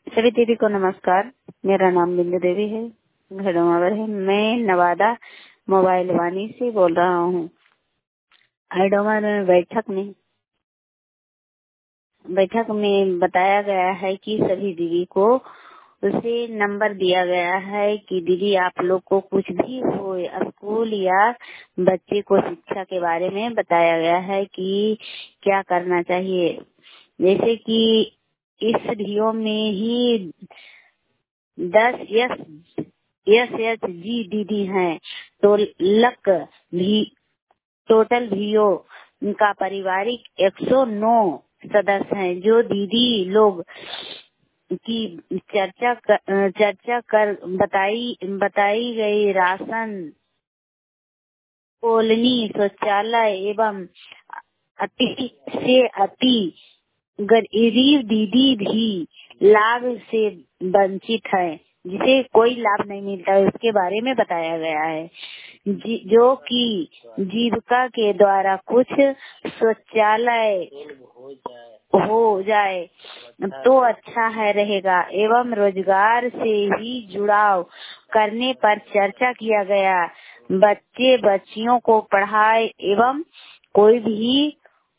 सभी दीदी को नमस्कार। मेरा नाम बिंदु देवी है, घड़ोमावर है। मैं नवादा मोबाइल वाणी से बोल रहा हूँ। घड़ोमावर में बैठक में बताया गया है कि सभी दीदी को उसे नंबर दिया गया है कि दीदी आप लोग को कुछ भी हो स्कूल या बच्चे को शिक्षा के बारे में बताया गया है कि क्या करना चाहिए। जैसे कि इस वीडियो में ही 10 SHG दीदी हैं, तो टोटल वीओ का पारिवारिक 109 सदस्य हैं। जो दीदी लोग की चर्चा कर बताई गई राशन, कॉलोनी, शौचालय एवं अति से अति गरीब दीदी भी लाभ से वंचित है, जिसे कोई लाभ नहीं मिलता है, उसके बारे में बताया गया है। जो कि जीविका के द्वारा कुछ शौचालय हो जाए तो अच्छा है रहेगा एवं रोजगार से भी जुड़ाव करने पर चर्चा किया गया। बच्चे बच्चियों को पढ़ाए एवं कोई भी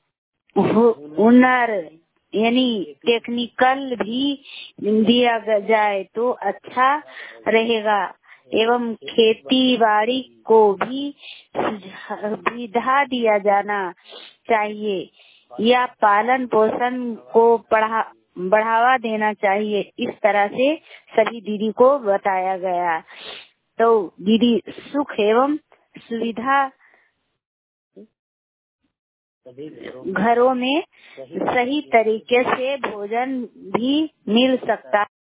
हुनर यानी टेक्निकल भी दिया जाए तो अच्छा रहेगा एवं खेती बाड़ी को भी सुविधा दिया जाना चाहिए या पालन पोषण को बढ़ावा देना चाहिए। इस तरह से सभी दीदी को बताया गया। तो दीदी सुख एवं सुविधा घरों में सही तरीके से भोजन भी मिल सकता